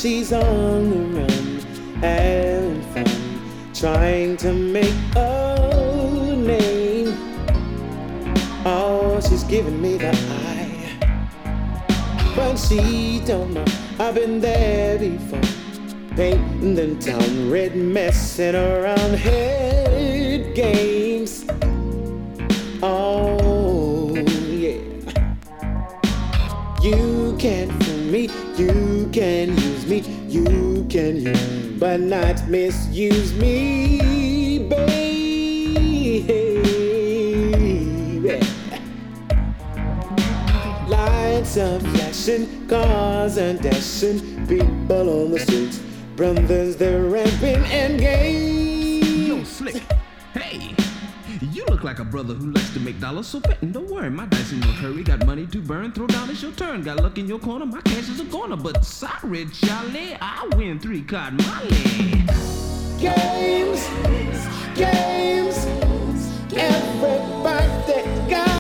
she's on the run, having fun, trying to make a name. Oh, she's giving me the eye, but she don't know I've been there before. Painting the town red, messing around head games. Oh, yeah. You can't fool me, you can use me, you can use, but not misuse me, baby. Lights are flashing, cars are dashing, people on the streets, brothers they're rapping and gay. Yo, Slick, hey, you look like a brother who likes to make dollars, so betting, don't worry, my dice in no hurry, got money to burn, throw down, it's your turn, got luck in your corner, my cash is a goner, but sorry, Charlie, I win 3-card money. Games, games, everybody got